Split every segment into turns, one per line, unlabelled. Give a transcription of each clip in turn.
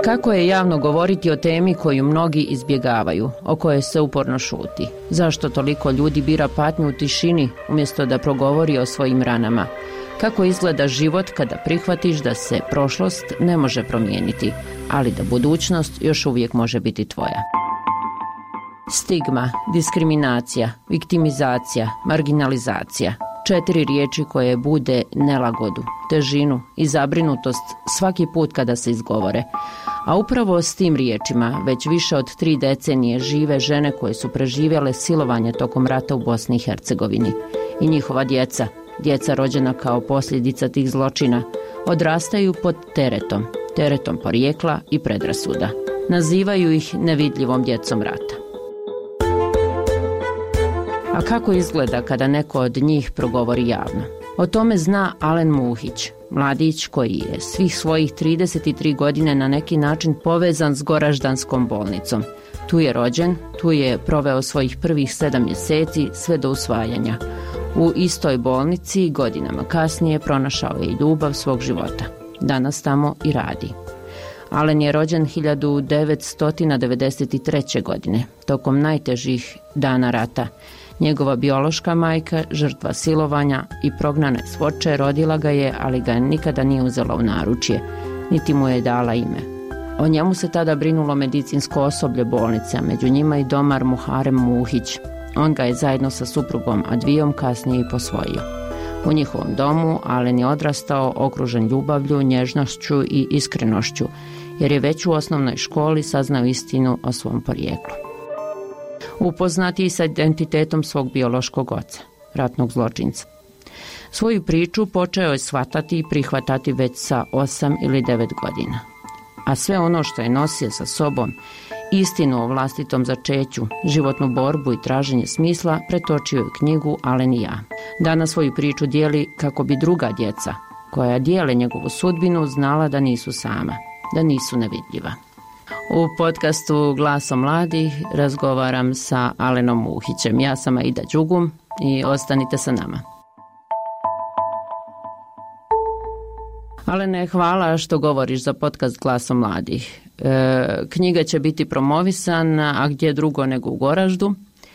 Kako je javno govoriti o temi koju mnogi izbjegavaju, o kojoj se uporno šuti? Zašto toliko ljudi bira patnju u tišini umjesto da progovori o svojim ranama? Kako izgleda život kada prihvatiš da se prošlost ne može promijeniti, ali da budućnost još uvijek može biti tvoja? Stigma, diskriminacija, viktimizacija, marginalizacija. 4 riječi koje bude nelagodu, težinu i zabrinutost svaki put kada se izgovore. A upravo s tim riječima već više od 3 decenije žive žene koje su preživjele silovanje tokom rata u Bosni i Hercegovini. I njihova djeca rođena kao posljedica tih zločina, odrastaju pod teretom porijekla i predrasuda. Nazivaju ih nevidljivom djecom rata. A kako izgleda kada neko od njih progovori javno? O tome zna Alen Muhić, mladić koji je svih svojih 33 godine na neki način povezan s Goraždanskom bolnicom. Tu je rođen, tu je proveo svojih prvih 7 mjeseci sve do usvajanja. U istoj bolnici godinama kasnije pronašao je i ljubav svog života. Danas tamo i radi. Alen je rođen 1993. godine, tokom najtežih dana rata. Njegova biološka majka, žrtva silovanja i prognane s Foče, rodila ga je, ali ga nikada nije uzela u naručje, niti mu je dala ime. O njemu se tada brinulo medicinsko osoblje bolnice, a među njima i domar Muharem Muhić. On ga je zajedno sa suprugom Advijom kasnije i posvojio. U njihovom domu Alen je odrastao okružen ljubavlju, nježnošću i iskrenošću, jer je već u osnovnoj školi saznao istinu o svom porijeklu. Upoznati sa identitetom svog biološkog oca, ratnog zločinca. Svoju priču počeo je shvatati i prihvatati već sa 8 ili 9 godina. A sve ono što je nosio sa sobom, istinu o vlastitom začeću, životnu borbu i traženje smisla, pretočio je u knjigu Alen i ja. Danas svoju priču dijeli kako bi druga djeca, koja dijele njegovu sudbinu, znala da nisu sama, da nisu nevidljiva. U podcastu Glasom mladih razgovaram sa Alenom Muhićem. Ja sam Aida Đugum i ostanite sa nama. Alene, hvala što govoriš za podcast Glasom mladih. Knjiga će biti promovisana, a gdje drugo nego u Goraždu.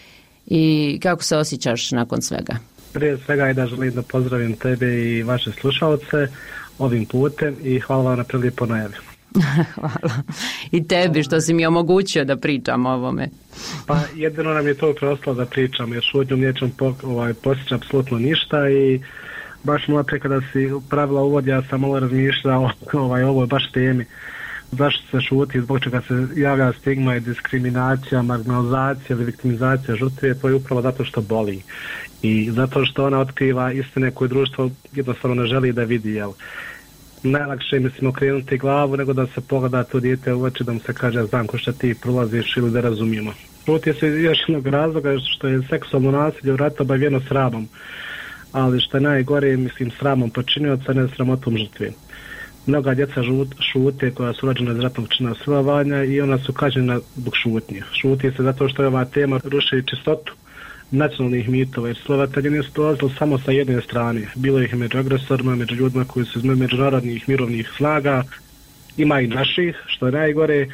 I kako se osjećaš nakon svega?
Prije svega Aida, želim da pozdravim tebe i vaše slušalce ovim putem i hvala vam na prilijepo najavi.
Hvala. I tebi što si mi omogućio da pričam o ovome.
Pa jedino nam je to preostalo da pričam, jer šutnjom nećem postići apsolutno ništa i baš malo prije kada si pravila uvod, ja sam malo razmišljao o ovoj baš temi. Zašto se šuti, zbog čega se javlja stigma i diskriminacija, marginalizacija ili viktimizacija žrtve, to je upravo zato što boli. I zato što ona otkriva istine koje društvo jednostavno ne želi da vidi, jel? Najlakše je, mislim, okrenuti glavu nego da se pogleda to dijete u oči, da mu se kaže znam ko što ti prolaziš ili da razumijemo. Šuti se još jednog razloga što je seksualno nasilje u ratu obavijeno sramom, ali što je najgore, mislim, sramom počinioca, ne sramotom žrtve. Mnoga djeca šute koja su rođena iz ratnog čina silovanja i ona su kažnjena zbog šutnje. Šuti se zato što je ova tema ruši čistotu nacionalnih mitova, jer silovatelji nisu dolazili samo sa jedne strane. Bilo ih među agresorima, među ljudima koji su iz međunarodnih mirovnih snaga, ima i naših, što je najgore.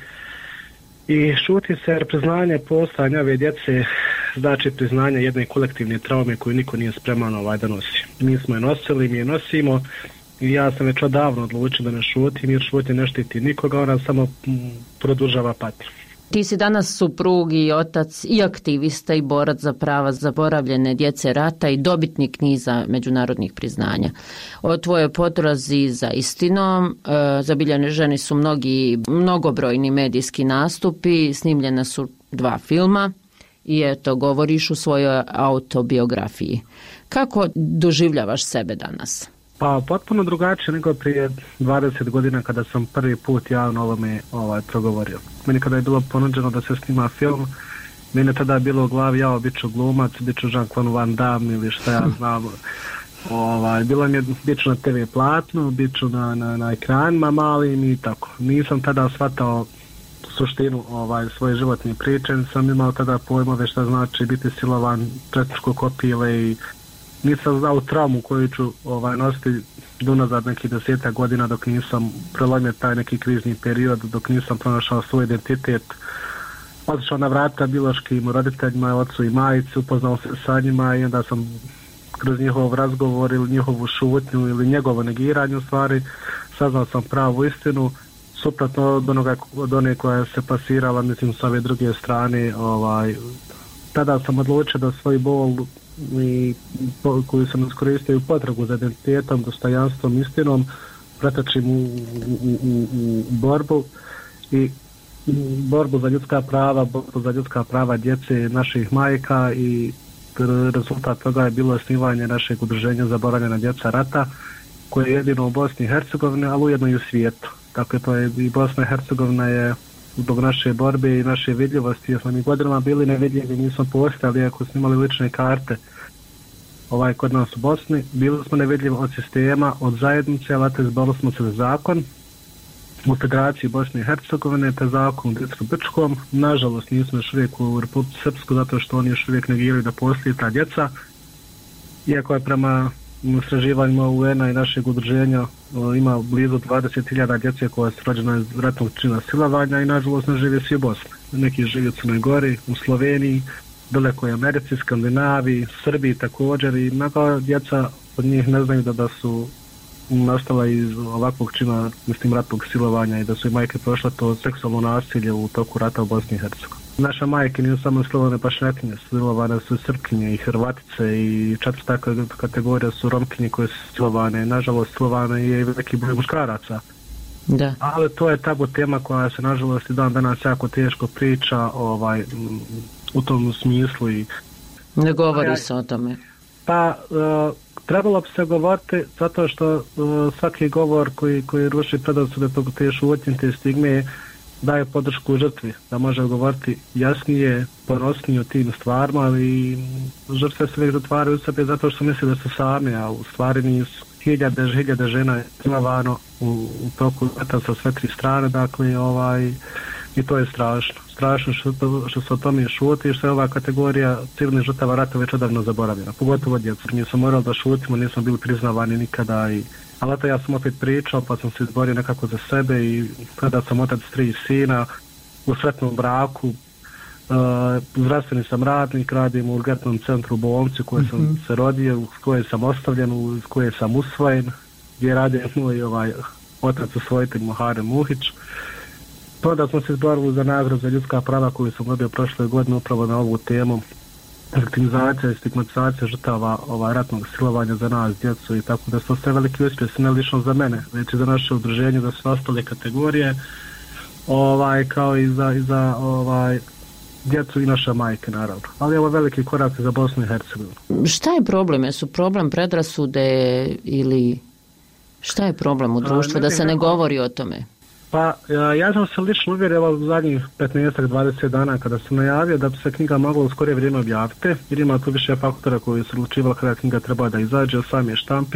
I šuti se jer priznanje postojanja ove djece znači priznanje jedne kolektivne traume koju niko nije spreman da nosi. Mi smo je nosili, mi je nosimo i ja sam već odavno odlučio da ne šutim, jer šutnje ne štiti nikoga, ona samo produžava patnju.
Ti si danas suprug i otac i aktivista i borac za prava zaboravljene djece rata i dobitnik niza međunarodnih priznanja. O tvojoj potrazi za istinom zabilježeni su mnogobrojni medijski nastupi, snimljena su 2 filma i eto, govoriš u svojoj autobiografiji. Kako doživljavaš sebe danas?
Pa potpuno drugačije nego prije 20 godina kada sam prvi put javno ovome progovorio. Meni kada je bilo ponuđeno da se snima film, meni je tada bilo u glavi ja bit ću glumac, bit ću Jean-Claude Van Damme ili šta ja znam. Bilo mi je bit ću na TV platnu, bit ću na ekranima malim i tako. Nisam tada shvatao suštinu svoje životne priče, sam imao tada pojmove šta znači biti silovan, četničko kopile i nisam znao traumu koju ću nositi unazad nekih 10 godina dok nisam prelomio taj neki krizni period, dok nisam pronašao svoj identitet. Otišao na vrata biološkim roditeljima, ocu i majici, upoznao se sa njima i onda sam kroz njihov razgovor ili njihovu šutnju ili njegovo negiranje u stvari saznao sam pravu istinu, suprotno od one koja se pasirala, mislim, s ove druge strane. Tada sam odlučio da svoj bol koju sam iskoristio u potragu za identitetom, dostojanstvom, istinom, pretočim u borbu i borbu za ljudska prava djece naših majka, i rezultat toga je bilo osnivanje našeg udruženja Zaboravljena djeca rata, koje je jedino u Bosni i Hercegovini, ali ujedno i u svijetu. Dakle, to je i Bosna i Hercegovina je zbog naše borbe i naše vidljivosti, jer smo mi godinama bili nevidljivi, nismo postojali, iako smo imali lične karte kod nas u Bosni, bili smo nevidljivi od sistema, od zajednice, ali izborili smo se za zakon u Federaciji Bosne i Hercegovine, te zakon u Distru Brčkom. Nažalost, nismo još uvijek u Republici Srpsku, zato što oni još uvijek negiraju da postoji ta djeca, iako je prema istraživanjima UN-a i našeg udruženja ima blizu 20.000 djece koja su rođena iz ratnog čina silovanja i nažalost ne žive svi u Bosni. Neki žive u Crnoj Gori, u Sloveniji, daleko je Americi, Skandinaviji, Srbiji također, i mnoga djeca od njih ne znaju da su nastala iz ovakvog čina, mislim, ratnog silovanja i da su i majke prošle to seksualno nasilje u toku rata u Bosni i Hercegovini. Naše majke nisu samo silovane pašnjakinje, silovane su Srpkinje i Hrvatice, i četvrta kategorija su Romkinje koje su silovane. Nažalost, silovane je i veliki broj muškaraca.
Da.
Ali to je tabu tema koja se nažalost i dan danas jako teško priča u tom smislu. I
ne govori se o tome.
Pa trebalo bi se govoriti, zato što svaki govor koji ruši predrasude te šutnje, te stigme, daje podršku žrtvi, da može govoriti jasnije, ponosnije o tim stvarima, i žrtve se uvijek zatvaraju u sebe zato što misle da su sami, a u stvari nisu. Hiljade žena je silovano u toku rata sa sve tri strane, dakle, i to je strašno. Strašno što se o tome šuti i što je ova kategorija civilnih žrtava rata već odavno zaboravljena, pogotovo djeca. Mi smo morali da šutimo, nismo bili priznavani nikada, ali eto, ja sam opet pričao, pa sam se izborio nekako za sebe, i kada sam otac 3 sina, u sretnom braku, zdravstveni sam radnik, radim u urgentnom centru u bolnici u kojoj sam se rodio, u kojoj sam ostavljen, u kojoj sam usvojen, gdje radi moj otac usvojitelj Muharem Muhić. Onda smo se izborili za nagradu za ljudska prava koju sam dobio prošle godine upravo na ovu temu, viktimizacija i stigmatizacija žrtava ratnog silovanja za nas, djecu, i tako da su sve veliki uspjesi, ne lično za mene, već i za naše udruženje, da su ostale kategorije, kao i za djecu i naše majke, naravno. Ali ovo je veliki korak za Bosnu i Hercegovinu.
Šta je problem? Jesu problem predrasude ili šta je problem u društvu da se ne govori o tome?
Pa ja sam se lično uvjerio u zadnjih 15-20 dana kada sam najavio da bi se knjiga mogla u skorije vrijeme objaviti, jer ima tu više faktora koji su odlučivali kada knjiga treba da izađe, od same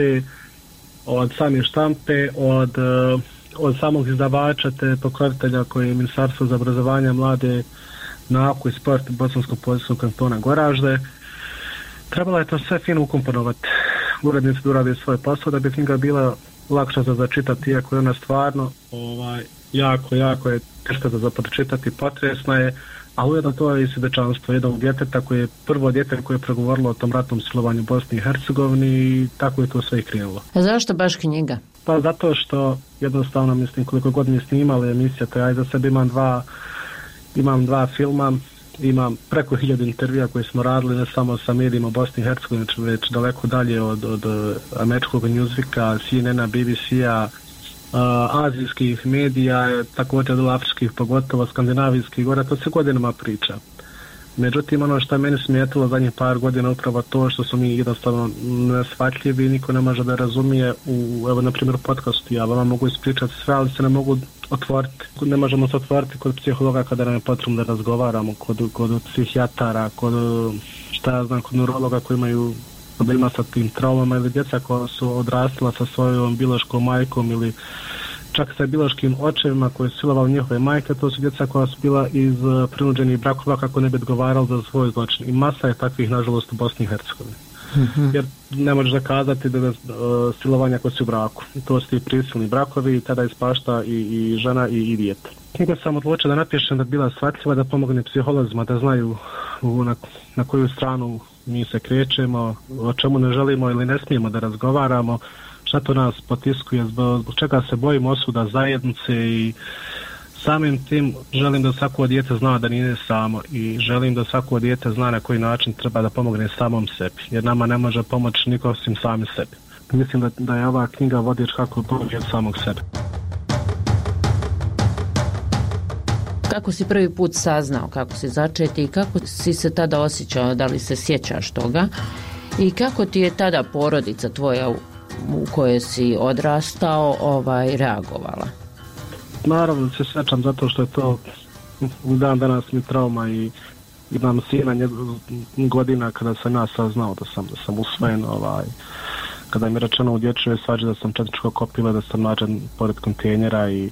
štampe, od samog izdavača te pokrovitelja koji je Ministarstvo za obrazovanje, mlade, nauku i sport Bosansko-Poljskog kantona Goražde. Trebalo je to sve fino ukomponovati. Urednici da urade svoj posao da bi knjiga bila lakša za začitati, iako je ona stvarno jako je teška za pročitati, potresna je, a ujedno to je i svjedočanstvo jednog djeteta koje je prvo dijete koje je progovorilo o tom ratnom silovanju u Bosni i Hercegovini, i tako je to sve i krenulo.
A zašto baš knjiga?
Pa zato što jednostavno, mislim, koliko god mi snimali emisija, to ja za sebe imam 2 filma, imam preko 1000 intervjua koje smo radili, ne samo sa medijima Bosni i Hercegovine, već daleko dalje od američkog Newsweeka, CNN-a, BBC-a, azijskih medija, također od afričkih, pogotovo skandinavijskih gora, to se godinama priča. Međutim, ono što je meni smetilo zadnjih par godina upravo to što su mi jednostavno neshvatljivi i niko ne može da razumije evo, na primjer, podcastu. Ja vama mogu ispričati sve, ali se ne mogu otvoriti. Ne možemo se otvoriti kod psihologa kada nam je potrebno da razgovaramo, kod psihijatara, kod neurologa koji imaju problema sa tim traumama, ili djeca koja su odrastala sa svojom biološkom majkom ili čak sa biološkim očevima koji su silovali njihove majke. To su djeca koja su bila iz prinuđenih brakova kako ne bi odgovarali za svoj zločin. I masa je takvih, nažalost, u Bosni i Hercegovini. jer ne možeš zakazati da silovanja koji su u braku. To su ti prisilni brakovi, tada ispašta i žena i dijete. Knjiga sam odlučila da napišem da bi bila shvatljiva, da pomogne psiholozima da znaju na koju stranu mi se krećemo, o čemu ne želimo ili ne smijemo da razgovaramo, šta to nas potiskuje, zbog čega se bojimo osuda zajednice i samim tim želim da svako dijete zna da nije samo i želim da svako dijete zna na koji način treba da pomogne samom sebi, jer nama ne može pomoći niko osim sami sebi. Mislim da je ova knjiga vodič kako pomoći od samog sebe.
Kako si prvi put saznao kako si začeti i kako si se tada osjećao, da li se sjećaš toga i kako ti je tada porodica tvoja u kojoj si odrastao reagovala?
Naravno se sjećam zato što je to dan danas mi trauma i imam sina godina kada sam ja saznao da sam usvojen, kada mi je rečeno u dječjoj svađi da sam četničko kopila, da sam nađen pored kontejnera i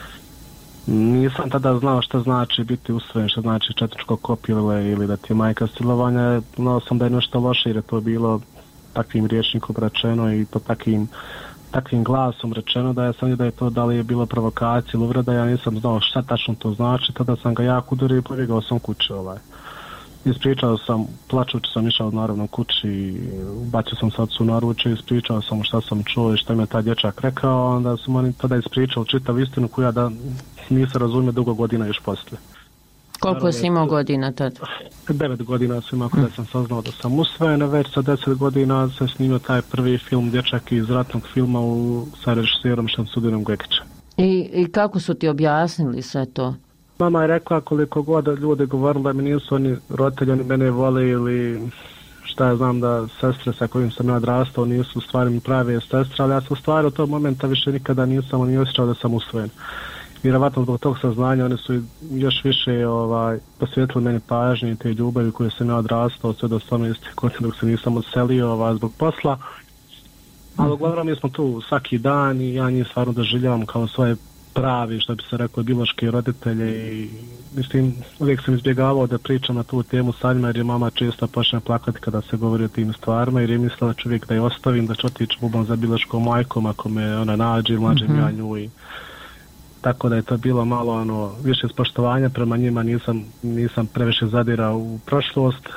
nisam tada znao šta znači biti usvojen, šta znači četničko kopile ili da ti je majka silovanja. Znao sam da je nešto loše jer je to bilo takvim rječnikom rečeno i to takvim glasom rečeno da ja sam vidio da je to da li je bilo provokacija ili uvreda, ja nisam znao šta tačno to znači, tada sam ga jako udario i pobjegao sam kući. Ispričao sam, plačući sam išao naravno kući, bacio sam se ocu na ruče, ispričao sam šta sam čuo i šta mi je taj dječak rekao, onda sam oni tada ispričao čitav istinu koju ja da nisam razumio dugo godina još poslije.
Koliko si imao godina tada?
9 godina sam imao kada sam saznao da sam usvojen, već sa 10 godina sam snimio taj prvi film Dječak iz ratnog filma sa režiserom Šamsudinom Gekićem.
I kako su ti objasnili sve to?
Mama je rekla koliko god ljudi govorili da mi nisu oni roditelji, oni mene vole ili šta ja znam da sestre sa kojim sam ja odrastao nisu u stvari mi prave sestre, ali ja sam u stvari od tog momenta više nikada nisam ni osjećao da sam usvojen. Vjerovatno zbog tog saznanja oni su još više posvetili meni pažnje i te ljubavi koje sam ja odrastao sve do 18 godina dok se nisam odselio zbog posla. Ali uglavnom mi smo tu svaki dan i ja njih stvarno doživljavam kao svoje pravi, što bi se rekao, biološki roditelje i mislim, uvijek sam izbjegavao da pričam na tu temu sa njima jer je mama često počne plakati kada se govori o tim stvarima jer je mislila čovjek da je ostavim, da ću otići bubom za biološkom majkom ako me ona nađe ili nađem ja nju i tako da je to bilo malo više spoštovanja prema njima, nisam previše zadirao u prošlost,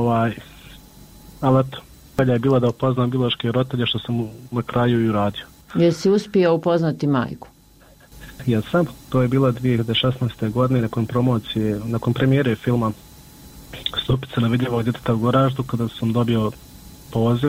ali eto, bolje je bilo da upoznam biološke roditelje što sam na kraju i uradio.
Jesi uspio upoznati majku?
Jesam, to je bilo 2016. godine nakon premijere filma Stupice na vidljivog djeteta u Goraždu kada sam dobio poziv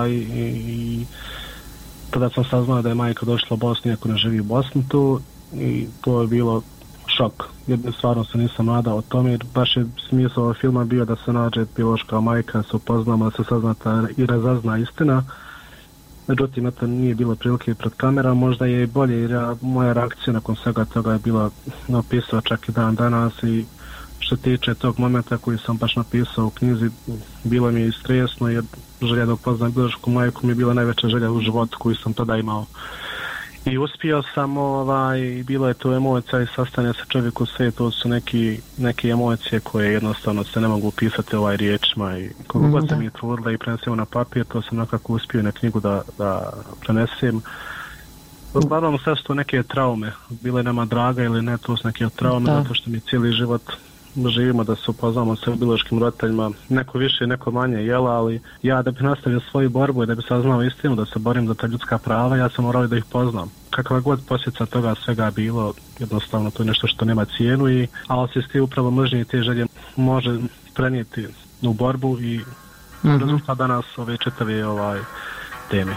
i tada sam saznao da je majka došla u Bosnu iako ne živi u Bosni tu i to je bilo šok. Jer stvarno se nisam nadao o tome jer baš je smisao ovog filma bio da se nađe biološka majka, se upoznamo, da se saznata i razazna istina. Međutim, to nije bilo prilike pred kamerom, možda je i bolje jer moja reakcija nakon svega toga je bila napisao čak i dan danas i što tiče tog momenta koji sam baš napisao u knjizi, bilo mi je stresno jer želja da upoznam biološku majku mi je bila najveća želja u životu koju sam tada imao. I uspio sam, bilo je to emocija i sastanje sa čovjeku sve, to su neke emocije koje jednostavno se ne mogu upisati riječima i koliko god se mi je trudila i prenesemo na papir, to sam nekako uspio na knjigu da prenesem. Uglavnom sve su to neke traume, bile nama draga ili ne, to su neke traume zato što mi cijeli život živimo da se upoznamo sa biološkim roditeljima, neko više, neko manje jela, ali ja da bi nastavio svoju borbu i da bi saznao istinu, da se borim za ta ljudska prava, ja sam morao da ih poznam. Kakva god posljedica toga svega bilo, jednostavno to je nešto što nema cijenu, ali se s ti upravo mržnje i te želje može prenijeti u borbu i rezultat danas ove čitave teme.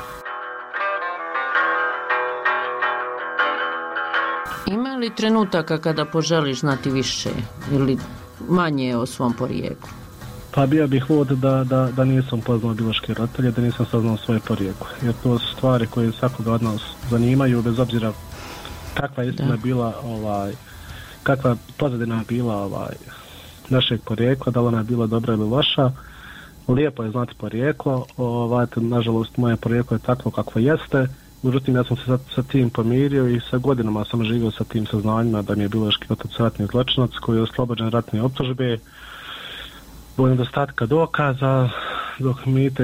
Ima li trenutaka kada poželiš znati više ili manje o svom porijeklu?
Pa bio bih lud da nisam poznao biološke roditelje, da nisam saznao svoje porijeklo. Jer to su stvari koje svakoga od nas zanimaju, bez obzira kakva istina bila, kakva pozadina bila našeg porijekla, da li ona bila dobra ili loša. Lijepo je znati porijeklo, nažalost moje porijeklo je takvo kakvo jeste. Međutim, ja sam se sa tim pomirio i sa godinama sam živio sa tim saznanjima da mi je biološki otac ratni zločinac koji je oslobođen ratne optužbe. Zbog nedostatka dokaza dok mite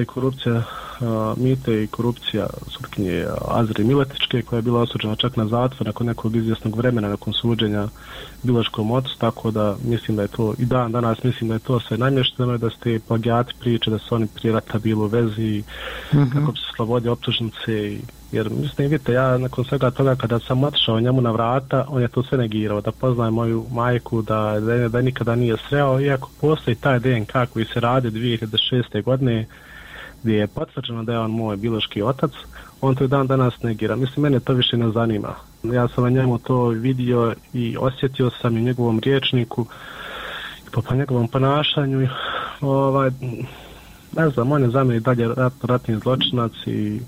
i korupcija sutkinje Azri Miletičke, koja je bila osuđena čak na zatvor nakon nekog izvjesnog vremena nakon suđenja biološkom ocu, tako da mislim da je to i danas mislim da je to sve namješteno, da ste plagijati priče da su oni prije rata bili u vezi, kako bi se slobodi optužnice, jer mislim, vidite, ja nakon svega toga kada sam otišao njemu na vrata, on je to sve negirao, da poznaje moju majku, da nikada nije sreo, iako postoji taj DNK koji se radi 2006. godine, gdje je potvrđeno da je on moj biološki otac, on to i dan danas negira. Mislim, mene to više ne zanima. Ja sam na njemu to vidio i osjetio sam i njegovom riječniku, i po njegovom ponašanju. Ne znam, on je za mene dalje ratni zločinac i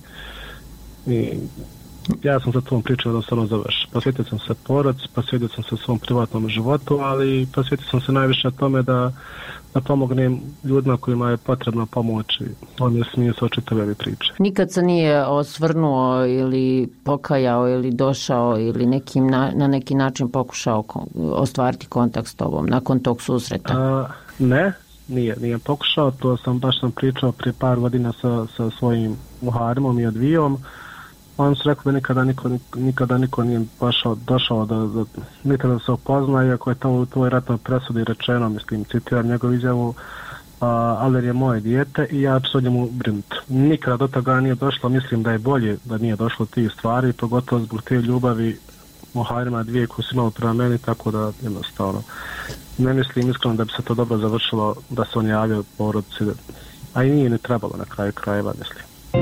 ja sam za tom pričao da se završi. Posvetio sam se porodici, posvetio sam se svom privatnom životu, ali posvetio sam se najviše tome da pomognem ljudima kojima je potrebno pomoći. On je smisao čitave ove priče.
Nikad se nije osvrnuo ili pokajao ili došao ili na neki način pokušao ostvariti kontakt s tobom nakon tog susreta?
Ne, nije pokušao. To sam pričao prije par godina sa svojim muharimom i odvijom. On su rekao da nikada niko nije došao nikada da se upozna, iako je to u tvoj ratnoj presudi rečeno, mislim, citiram njegovu izjavu, Aler je moje dijete i ja ću o njemu brinuti. Nikada do toga nije došlo, mislim da je bolje da nije došlo tih stvari, pogotovo zbog te ljubavi muharima dvije koje su imali prema meni, tako da jednostavno ne mislim iskreno da bi se to dobro završilo da se on javio porodici, a i nije ne trebalo na kraju krajeva, mislim.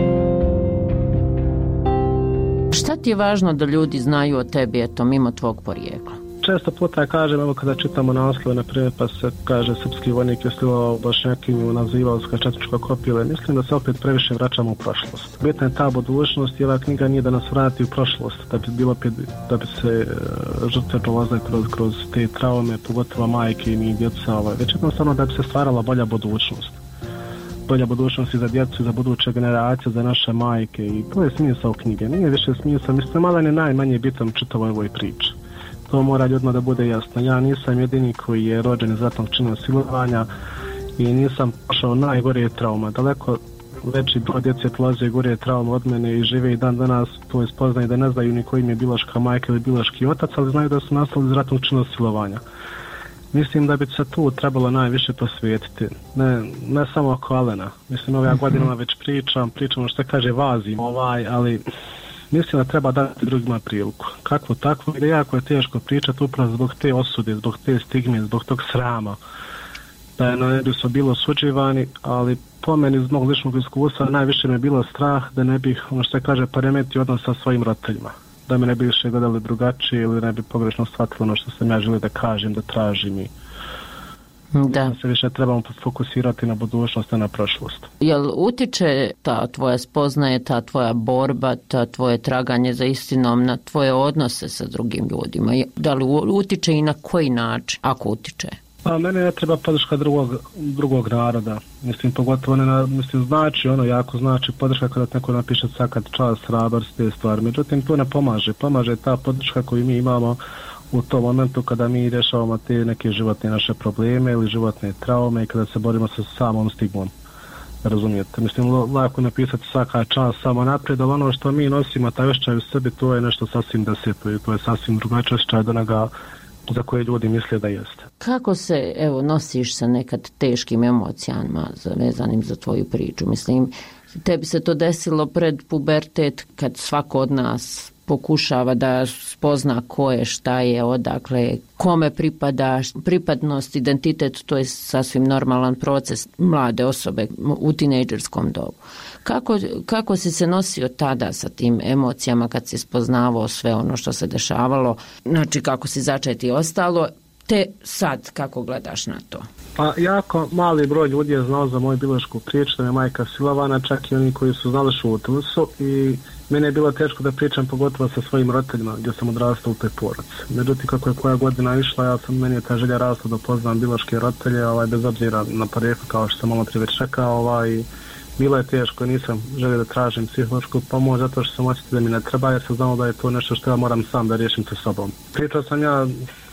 Šta ti je važno da ljudi znaju o tebi, eto, mimo tvog porijekla?
Često puta kažem, evo kada čitamo naslove, na primjer, pa se kaže srpski vojnik je stivao Bošnjakinju, nazivao se četničko kopile. Mislim da se opet previše vraćamo u prošlost. Bitna je ta budućnost i ova knjiga nije da nas vrati u prošlost, da bi se žrtve prolazile kroz te traume, pogotovo majke i djeca, već jednostavno da bi se stvarala bolja budućnost. Bolja budućnost i za djecu, za buduće generacije, za naše majke, i to je smisao knjige. Nije više smisao, mislim, malo je najmanje bitan čitavoj ovoj priči. To mora ljudima da bude jasno. Ja nisam jedini koji je rođen iz ratnog čina silovanja i nisam prošao najgorije trauma. Daleko veći broj djece prolaze gore trauma od mene i žive i dan danas to je spoznaju da ne znaju ni koji im je biološka majka ili biološki otac, ali znaju da su nastali iz ratnog čina silovanja. Mislim da bi se tu trebalo najviše posvetiti. Ne samo oko Alena. Mislim, ove godinama već pričam što kaže vazim ali mislim da treba dati drugima priliku. Kakvo takvo, jer jako je teško pričati upravo zbog te osude, zbog te stigme, zbog tog srama. Da ne bi su bilo osuđivani, ali po meni iz mog ličnog iskustva najviše me bilo strah da ne bih, što kaže, poremetio odnos sa svojim roditeljima. Da me ne bi više gledali drugačije ili ne bi pogrešno shvatili ono što sam ja želio da kažem, da tražim i da se više trebamo fokusirati na budućnost, a na prošlost.
Jel utiče ta tvoja spoznaje, ta tvoja borba, ta tvoje traganje za istinom na tvoje odnose sa drugim ljudima? Da li utiče i na koji način, ako utiče?
Pa mene ne treba podrška drugog naroda. Mislim, pogotovo znači jako znači podrška kada neko napiše svaka čast, hrabrost, te stvari. Međutim, to ne pomaže. Pomaže ta podrška koju mi imamo u tom momentu kada mi rješavamo te neke životne naše probleme ili životne traume i kada se borimo sa samom stigmom. Razumijete? Mislim, lako napisati svaka čast samo naprijed, ali ono što mi nosimo, taj osjećaj u sebi, to je nešto sasvim deseto i to je sasvim drugačiji osjećaj od onoga za koje ljudi misle da jeste.
Kako se, nosiš sa nekad teškim emocijama vezanim za tvoju priču? Mislim, tebi se to desilo pred pubertet, kad svako od nas pokušava da spozna ko je, šta je, odakle, kome pripada, pripadnost, identitet, to je sasvim normalan proces mlade osobe u tinejdžerskom dobu. Kako si se nosio tada sa tim emocijama kad si spoznavao sve ono što se dešavalo, znači kako si začeti ostalo, te sad kako gledaš na to?
Pa jako mali broj ljudi je znao za moju biološku priču, da je majka silovana, čak i oni koji su znali šutili su i mene je bilo teško da pričam pogotovo sa svojim roditeljima gdje sam odrastao u toj porodici. Međutim, kako je koja godina išla, meni je ta želja rasla da poznam biološke roditelje, bez obzira na porijeklo, kao što sam malo prije već rekao, bilo je teško, nisam želio da tražim psihološku pomoć zato što sam osjetio da mi ne treba, jer sam znao da je to nešto što ja moram sam da riješim sa sobom. Pričao sam ja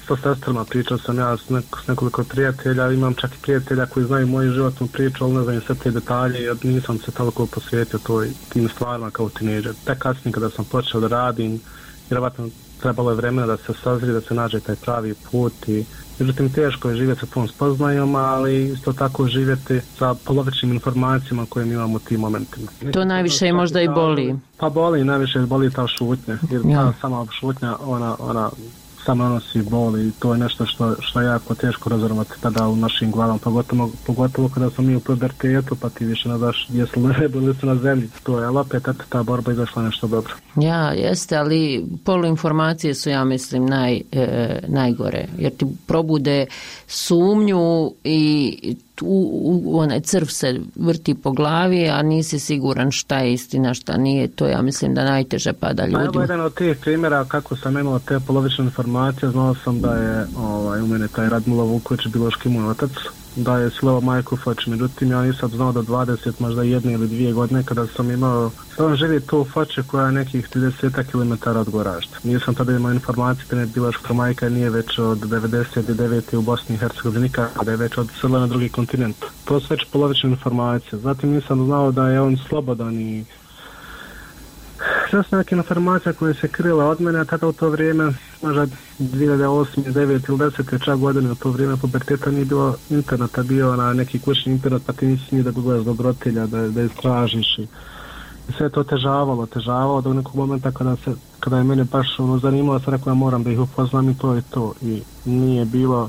sa sestrama, pričao sam ja s nekoliko prijatelja, imam čak i prijatelja koji znaju moju životnu priču, ali ne znam sve te detalje, jer nisam se toliko posvetio tim stvarima kao tinejdžer. Tek kasnije kada sam počeo da radim, vjerovatno trebalo je vremena da se sazri, da se nađe taj pravi put i međutim teško je živjeti sa tom spoznajom, ali isto tako živjeti sa polovičnim informacijama koje mi imamo u tim momentima.
To najviše možda i boli.
Pa boli, najviše boli ta šutnja, jer ta sama šutnja, ona samo nosi boli i to je nešto što je jako teško razorvati tada u našim glavama, pogotovo kada smo mi u pubertetu, pa ti više ne znaš jesu li na nebu ili su na zemlji. To je, ali opet ta borba izašla nešto dobro.
Ja, jeste, ali poluinformacije su, ja mislim, najgore, jer ti probude sumnju i onaj crv se vrti po glavi, a nisi siguran šta je istina, šta nije. To ja mislim da najteže pada ljudima.
Evo jedan od tih primjera kako sam imao te polovične informacije, znao sam da je u mene taj Radmilo Vuković, biološki moj otac, da je silovao majku Foč, međutim ja nisam znao da 20, možda 1 ili 2 godine kada sam imao, da on živi tu u Foči koja je nekih 30 km od Goražda. Nisam tada imao informacije da je biološka majka nije već od 99. u Bosni i Hercegovini, kada je već odselila na drugi kontinent. To su već polovične informacije. Zatim nisam znao da je on slobodan i sve su neke informacije koje se krila od mene, a tada u to vrijeme, možda 2008, 2009 ili 10. čak godine, u to vrijeme puberteta nije bilo interneta, bio na neki kućni internet, pa ti nisi nije da gledaš do grotelja, da istražiš i sve to težavalo do nekog momenta kada je mene baš zanimalo, sam rekao ja moram da ih upoznam i to je to. I nije bilo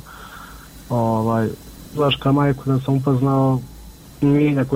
biološka majku da sam upoznao, nije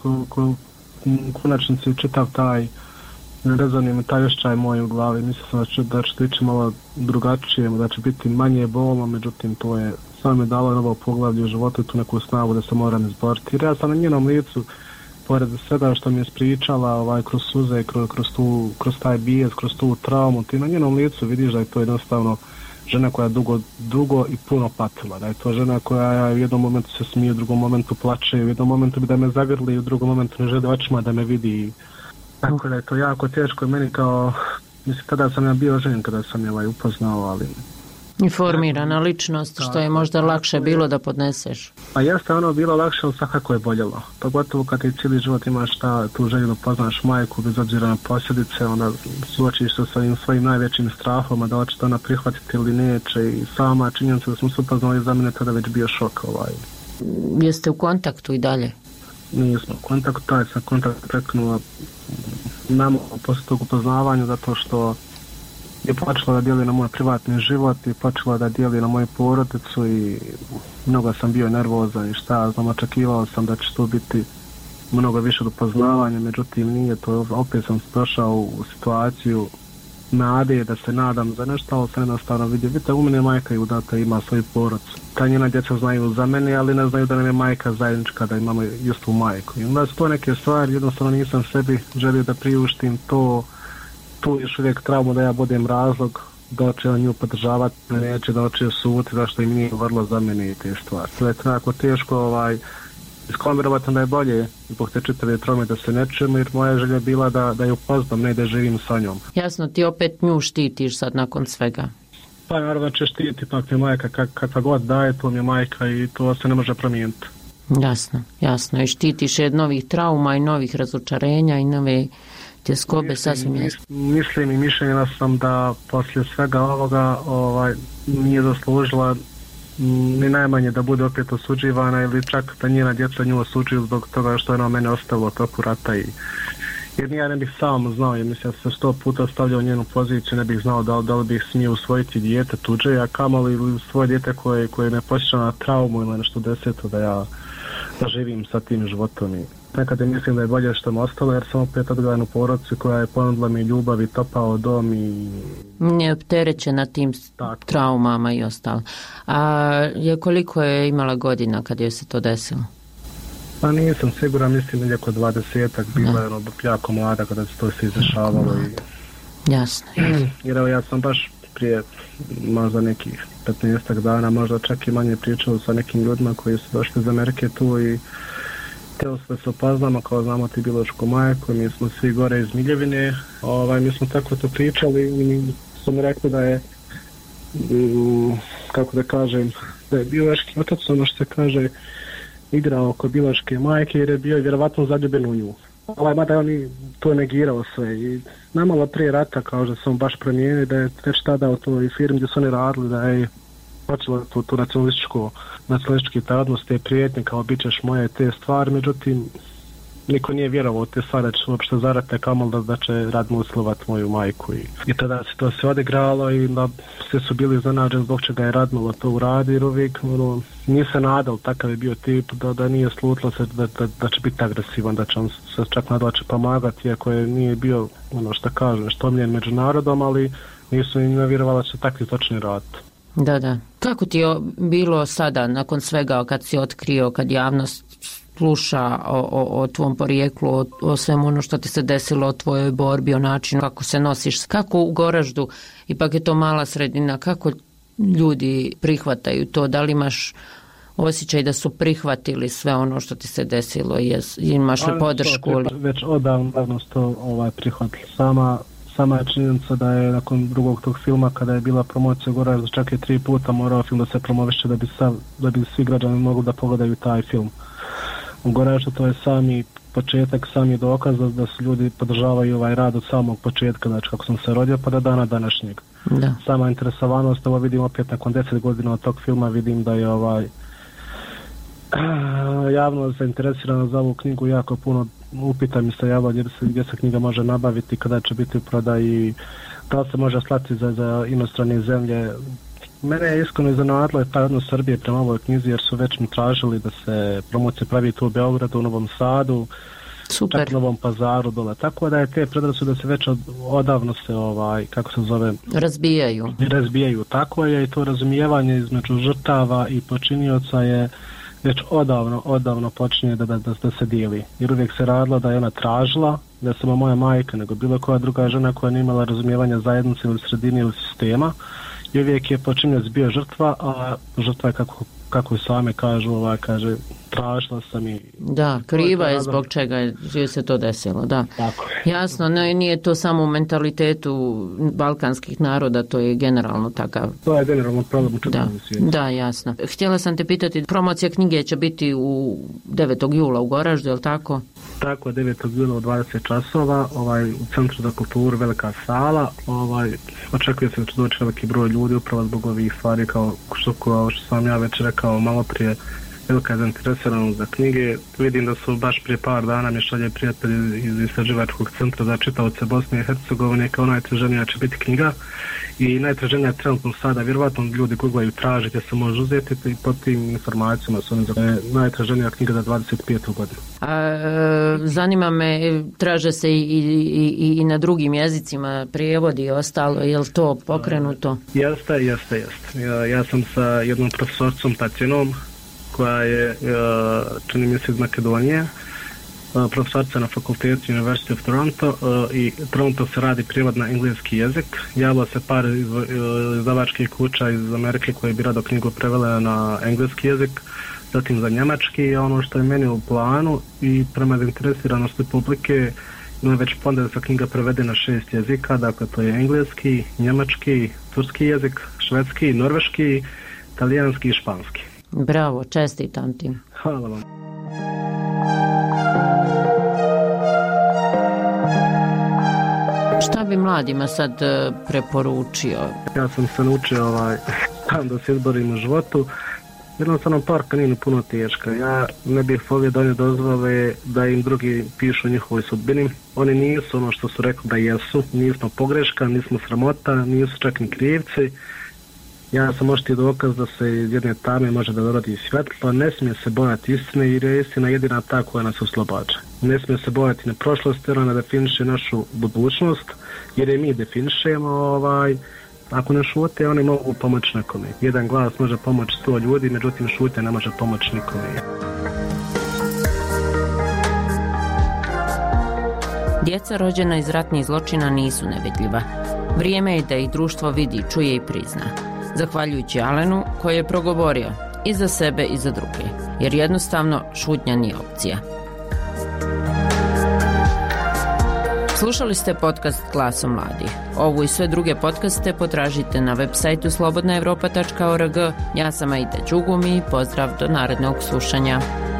konačnici čitav taj rezonio mi taj osjećaj moj u glavi. Mislio sam da će ići malo drugačije, da će biti manje bolno, međutim to je samo mi dalo novo poglavlje u životu i tu neku snagu da se moram izboriti. Jer ja sam na njenom licu, pored svega što mi je spričala kroz suze, kroz taj bijes, kroz tu traumu, ti na njenom licu vidiš da je to jednostavno žena koja je dugo i puno patila, da je to žena koja u jednom momentu se smije, u drugom momentu plače, u jednom momentu bi da me zagrli, u drugom momentu ne želi očima da me vidi. Tako da je to jako teško meni kao, mislim, kada sam ja bio ženjen, kada sam je upoznao, ali...
Informirana ličnost, što je možda lakše bilo da podneseš.
Pa jeste ono bilo lakše, ali svakako je boljelo. Pogotovo kad ti cijeli život imaš tu želju da poznaš majku, bez obzira na posljedice, onda suočiš se sa svojim najvećim strahom, da hoće to ona prihvatiti ili neće i sama činjenica da smo se upoznali za mene tada već bio šok.
Jeste u kontaktu i dalje?
Nismo u kontaktu, taj sam kontakt preknula nama posle tog upoznavanja zato što je počela da dijeli na moj privatni život i počela da dijeli na moju porodicu i mnogo sam bio nervozan i očekivao sam da će to biti mnogo više do poznavanja, međutim nije to, opet sam došao u situaciju nade da se nadam za nešto, ali sam jednostavno vidio, vidite, u mene je majka i udata, ima svoju porodicu. Ta njena djeca znaju za mene, ali ne znaju da nam je majka zajednička, da imamo istu majku. I onda su to neke stvari, jednostavno nisam sebi želio da priuštim to, tu još uvijek traumu da ja budem razlog da će on nju podržavati, neće da će suditi, zašto im nije vrlo za mene i te stvari. To je tako teško iskombinirati da je bolje zbog te čitave traume da se ne čujemo, jer moja želja je bila da je upoznam, ne da živim sa njom.
Jasno, ti opet nju štitiš sad nakon svega.
Pa naravno će štiti, pak mi majka kakva god daje, to mi je majka i to se ne može promijeniti.
Jasno. I štitiš je novih trauma i novih razočarenja i nove tjeskobe sasvim jasno.
Mislim i mišljenja sam da poslije svega ovoga nije zaslužila ni najmanje da bude opet osuđivana ili čak da njena djeca nju osuđuju zbog toga što je ona mene ostavila toku rata jer ja ne bih sam znao, jer mislim da se 100 puta stavljao u njenu poziciju, ne bih znao da li bih smio usvojiti dijete tuđe, a kamoli ili svoje dijete koje me posjeća na traumu ili nešto deseto da živim sa tim životom i nekada mislim da je bolje što me ostalo jer sam opet odgledan u porodicu koja je ponudila mi ljubav i topao dom i...
Nije opterećena tim traumama i ostalo. A koliko je imala godina kad joj se to desilo?
Pa nisam siguran, mislim da je oko 20-ak, bila je jako mlada kada se to se izdešavalo.
Jasno.
Jer evo ja sam baš prije možda nekih 15 dana, možda čak i manje pričao sa nekim ljudima koji su došli iz Amerike tu i teo se da se upoznamo, kao znamo ti biološku majku, mi smo svi gore iz Miljevine, mi smo tako to pričali i su mi rekli da je kako da kažem, da je biološki otac, ono što se kaže, igrao oko biološke majke jer je bio vjerovatno zaljubljen u nju. Mada on to negirao sve i namalo prije rata kao da sam baš promijenio da je već tada u toj firmi gdje su oni radili da je počelo tu nacionalistički odnos, te prijetnje kao bit ćeš moje te stvari, međutim niko nije vjerovao te stvari da će uopšte zarate kamol da će Radmil usilovat moju majku i tada se to sve odigralo i da sve su bili zanađeni zbog čega je Radmil to uradio jer uvijek nije se nadal, takav je bio tip da nije slutilo se da će biti agresivan, da će on se čak nadal će pomagati iako je nije bio što kažem što omljen među narodom, ali nisu im vjerovali da će takvi točni raditi.
Da. Kako ti je bilo sada nakon svega kad si otkrio, kad javnost sluša o tvom porijeklu, o svemu ono što ti se desilo, o tvojoj borbi, o načinu kako se nosiš, kako u Goraždu, ipak je to mala sredina, kako ljudi prihvataju to, da li imaš osjećaj da su prihvatili sve ono što ti se desilo, imaš li podršku?
Već odavno su to prihvatili. Sama je činjenica da je nakon drugog tog filma, kada je bila promocija u Goraždu, čak je 3 puta morao film da se promoviše da bi svi građani mogli da pogledaju taj film. U Goraždu to je sami početak, sami dokaz da su ljudi podržavaju ovaj rad od samog početka, znači kako sam se rodio pa do dana današnjeg. Da. Sama interesovanost, ovo vidim opet nakon 10 godina od tog filma, vidim da je javnost zainteresirana za ovu knjigu, jako puno upita mi se javlja gdje se knjiga može nabaviti, kada će biti u prodaji, da li se može slati za inostrane zemlje. Mene je iskreno iznenadilo taj odnos Srbije prema ovoj knjizi jer su već mi tražili da se promocija pravi tu u Beogradu, u Novom Sadu,
super.
Čak u Novom Pazaru dole. Tako da je te predrasude se već odavno se razbijaju. Tako je i to razumijevanje između žrtava i počinioca je već odavno počinje da se dijeli. Jer uvijek se radilo da je ona tražila, da je samo moja majka, nego bilo koja druga žena koja nije imala razumijevanja zajednice ili sredine ili sistema. I uvijek je počinioc bio žrtva, a žrtva je kako same kažu, kaže tražila sam i...
Da, kriva je zbog čega je se to desilo, da.
Tako je.
Jasno, nije to samo u mentalitetu balkanskih naroda, to je generalno takav...
To je generalno problem u čitavom svijetu.
Da, jasno. Htjela sam te pitati, promocija knjige će biti u 9. jula u Goraždu, je li tako?
Tako, 9. jula u 20 časova, u Centru za kulturu, velika sala, očekuje se da će doći veliki broj ljudi upravo zbog ovih stvari kao što sam ja već rekao malo prije, velika zainteresiranost za knjige. Vidim da su baš prije par dana mi šalje prijatelji iz istraživačkog centra za čitaoce Bosne i Hercegovine kao najtraženija će biti knjiga i najtraženija je trenutno sada, vjerovatno ljudi googlaju tražite se može uzeti i pod tim informacijama su najtraženija knjiga za 25. godinu.
Zanima me, traže se i na drugim jezicima prijevodi i ostalo, je li to pokrenuto?
Jeste. Ja sam sa jednom profesorcom Tatjanom koja je, čini mi se iz Makedonije, profesorca na fakultetu University of Toronto i Toronto se radi prijevod na engleski jezik. Javilo se par izdavačkih kuća iz Amerike koje bi rado knjigu prevele na engleski jezik, zatim za njemački i ono što je meni u planu i prema zainteresiranosti publike ima već plan da se knjiga prevede na 6 jezika, dakle to je engleski, njemački, turski jezik, švedski, norveški, talijanski i španski.
Bravo, čestitam ti.
Hvala vam.
Šta bi mladima sad preporučio?
Ja sam se naučio da se izborim u životu. Jednostavno parka nije puno teška. Ja ne bih volio da oni dozvole da im drugi pišu o njihovoj sudbini. Oni nisu ono što su rekli da jesu. Nismo pogreška, nismo sramota, nisu čak ni krivci. Ja sam oštiji dokaz da se iz jedne tame može da dorodi svjetlo, ne smije se bojati istine jer je istina jedina ta koja nas oslobađa. Ne smije se bojati na prošlost jer ona definiše našu budućnost jer je mi definišemo. Ako ne šute, oni mogu pomoći nekome. Jedan glas može pomoći 100 ljudi, međutim šutnja ne može pomoći nikome.
Djeca rođena iz ratnih zločina nisu nevidljiva. Vrijeme je da ih društvo vidi, čuje i prizna. Zahvaljujući Alenu koji je progovorio i za sebe i za druge, jer jednostavno šutnja nije opcija. Slušali ste podcast Glasom mladih. Ovu i sve druge podcaste potražite na web sajtu slobodnaevropa.org. Ja sam Aida Đugumi i pozdrav do narednog slušanja.